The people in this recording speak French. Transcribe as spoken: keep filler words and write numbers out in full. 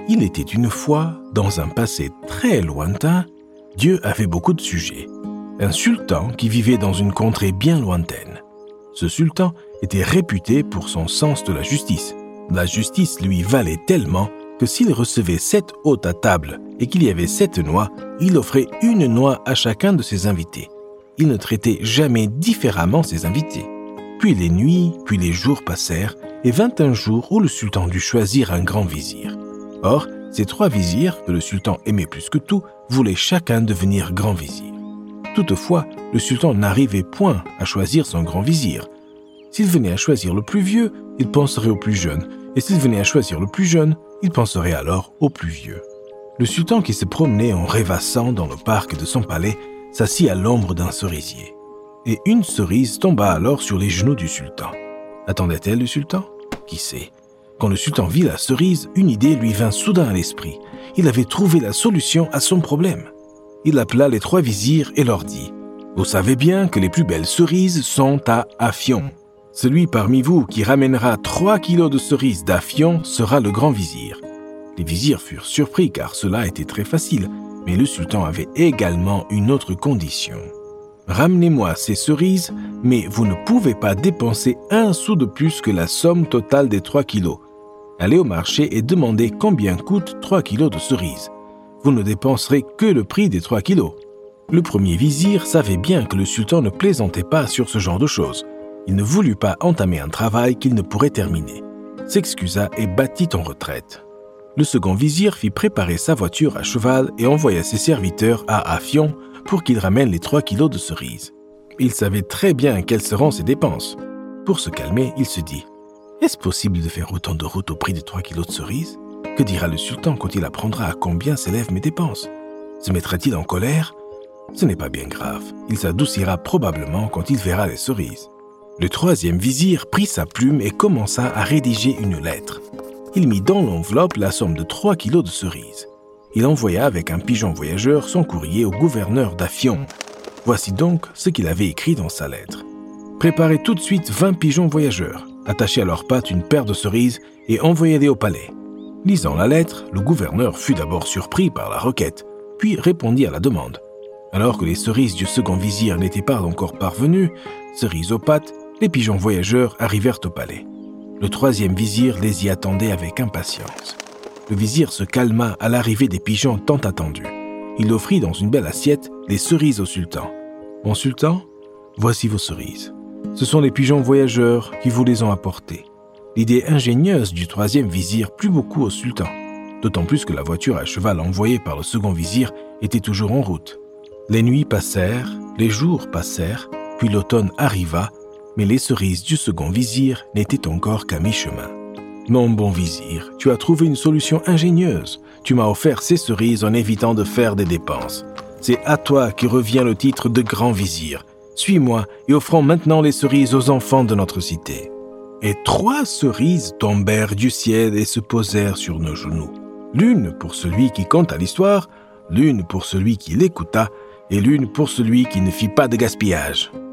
Il était une fois, dans un passé très lointain, Dieu avait beaucoup de sujets. Un sultan qui vivait dans une contrée bien lointaine. Ce sultan était réputé pour son sens de la justice. La justice lui valait tellement que s'il recevait sept hôtes à table et qu'il y avait sept noix, il offrait une noix à chacun de ses invités. Il ne traitait jamais différemment ses invités. Puis les nuits, puis les jours passèrent, et vint un jour où le sultan dut choisir un grand vizir. Or, ces trois vizirs, que le sultan aimait plus que tout, voulaient chacun devenir grand vizir. Toutefois, le sultan n'arrivait point à choisir son grand vizir. S'il venait à choisir le plus vieux, il penserait au plus jeune, et s'il venait à choisir le plus jeune, il penserait alors au plus vieux. Le sultan qui se promenait en rêvassant dans le parc de son palais s'assit à l'ombre d'un cerisier. Et une cerise tomba alors sur les genoux du sultan. Attendait-elle le sultan ? Qui sait ? Quand le sultan vit la cerise, une idée lui vint soudain à l'esprit. Il avait trouvé la solution à son problème. Il appela les trois vizirs et leur dit « Vous savez bien que les plus belles cerises sont à Afion. Celui parmi vous qui ramènera trois kilos de cerises d'Afion sera le grand vizir. » Les vizirs furent surpris car cela était très facile, mais le sultan avait également une autre condition. « Ramenez-moi ces cerises, mais vous ne pouvez pas dépenser un sou de plus que la somme totale des trois kilos. Allez au marché et demandez combien coûtent trois kilos de cerises. Vous ne dépenserez que le prix des trois kilos. » Le premier vizir savait bien que le sultan ne plaisantait pas sur ce genre de choses. Il ne voulut pas entamer un travail qu'il ne pourrait terminer. S'excusa et battit en retraite. Le second vizir fit préparer sa voiture à cheval et envoya ses serviteurs à Afion pour qu'ils ramènent les trois kilos de cerises. Il savait très bien quelles seront ses dépenses. Pour se calmer, il se dit « Est-ce possible de faire autant de route au prix de trois kilos de cerises ? Que dira le sultan quand il apprendra à combien s'élèvent mes dépenses ? Se mettra-t-il en colère ? Ce n'est pas bien grave. Il s'adoucira probablement quand il verra les cerises. » Le troisième vizir prit sa plume et commença à rédiger une lettre. Il mit dans l'enveloppe la somme de trois kilos de cerises. Il envoya avec un pigeon voyageur son courrier au gouverneur d'Afion. Voici donc ce qu'il avait écrit dans sa lettre. « Préparez tout de suite vingt pigeons voyageurs, attachez à leurs pattes une paire de cerises et envoyez-les au palais. » Lisant la lettre, le gouverneur fut d'abord surpris par la requête, puis répondit à la demande. Alors que les cerises du second vizir n'étaient pas encore parvenues, cerises aux pattes, les pigeons voyageurs arrivèrent au palais. Le troisième vizir les y attendait avec impatience. Le vizir se calma à l'arrivée des pigeons tant attendus. Il offrit dans une belle assiette les cerises au sultan. « Mon sultan, voici vos cerises. Ce sont les pigeons voyageurs qui vous les ont apportés. » L'idée ingénieuse du troisième vizir plut beaucoup au sultan, d'autant plus que la voiture à cheval envoyée par le second vizir était toujours en route. Les nuits passèrent, les jours passèrent, puis l'automne arriva, mais les cerises du second vizir n'étaient encore qu'à mi-chemin. « Mon bon vizir, tu as trouvé une solution ingénieuse. Tu m'as offert ces cerises en évitant de faire des dépenses. C'est à toi que revient le titre de grand vizir. Suis-moi et offrons maintenant les cerises aux enfants de notre cité. » Et trois cerises tombèrent du ciel et se posèrent sur nos genoux. L'une pour celui qui conta l'histoire, l'une pour celui qui l'écouta, et l'une pour celui qui ne fit pas de gaspillage.